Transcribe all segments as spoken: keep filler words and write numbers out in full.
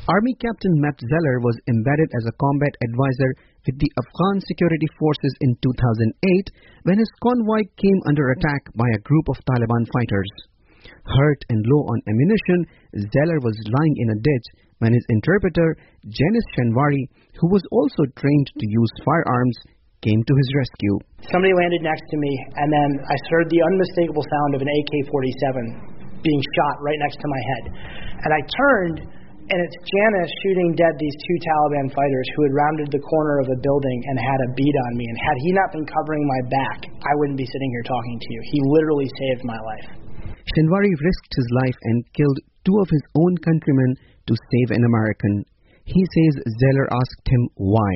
Army Captain Matt Zeller was embedded as a combat advisor with the Afghan security forces in two thousand eight when his convoy came under attack by a group of Taliban fighters. Hurt and low on ammunition, Zeller was lying in a ditch when his interpreter, Janice Shanwari, who was also trained to use firearms, came to his rescue. Somebody landed next to me, and then I heard the unmistakable sound of an A K forty-seven being shot right next to my head. And I turned, and it's Janice shooting dead these two Taliban fighters who had rounded the corner of a building and had a bead on me. And had he not been covering my back, I wouldn't be sitting here talking to you. He literally saved my life. Shanwari risked his life and killed two of his own countrymen to save an American. He says Zeller asked him why.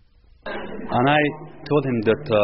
And I told him that uh,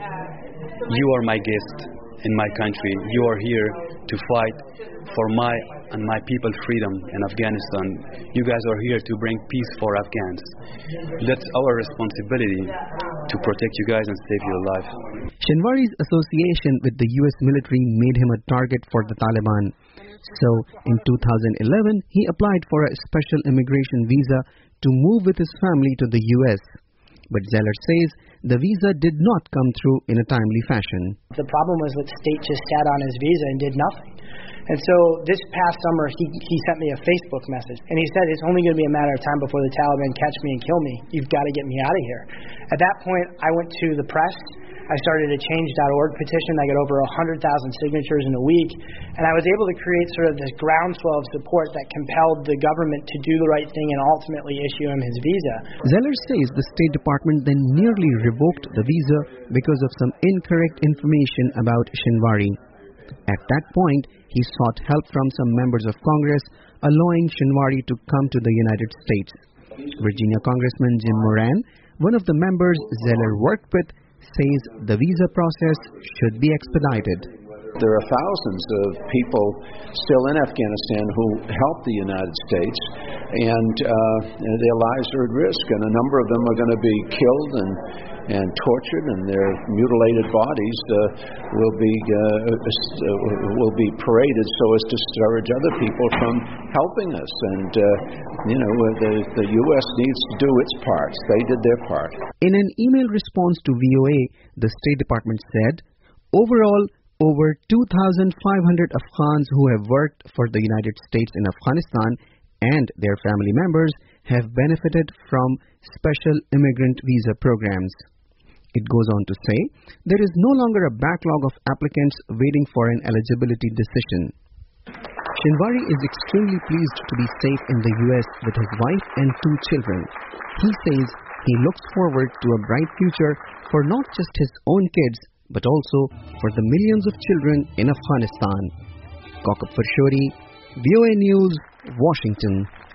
you are my guest in my country. You are here to fight for my and my people's freedom in Afghanistan. You guys are here to bring peace for Afghans. That's our responsibility to protect you guys and save your life. Shanwari's association with the U S military made him a target for the Taliban. So, in two thousand eleven, he applied for a special immigration visa to move with his family to the U S. But Zeller says the visa did not come through in a timely fashion. The problem was that state just sat on his visa and did nothing. And so this past summer, he, he sent me a Facebook message, and he said, it's only going to be a matter of time before the Taliban catch me and kill me. You've got to get me out of here. At that point, I went to the press. I started a change dot org petition. I got over one hundred thousand signatures in a week, and I was able to create sort of this groundswell of support that compelled the government to do the right thing and ultimately issue him his visa. Zeller says the State Department then nearly revoked the visa because of some incorrect information about Shanwari. At that point, he sought help from some members of Congress, allowing Shanwari to come to the United States. Virginia Congressman Jim Moran, one of the members Zeller worked with, says the visa process should be expedited. There are thousands of people still in Afghanistan who help the United States, and uh, their lives are at risk, and a number of them are going to be killed and and tortured, and their mutilated bodies uh, will be uh, uh, will be paraded so as to discourage other people from helping us. And uh, you know, the the U S needs to do its part. They did their part. In an email response to V O A, the State Department said, overall, over two thousand five hundred Afghans who have worked for the United States in Afghanistan and their family members have benefited from special immigrant visa programs. It goes on to say, there is no longer a backlog of applicants waiting for an eligibility decision. Shanwari is extremely pleased to be safe in the U S with his wife and two children. He says he looks forward to a bright future for not just his own kids, but also for the millions of children in Afghanistan. Kaukab Farshori, V O A News, Washington.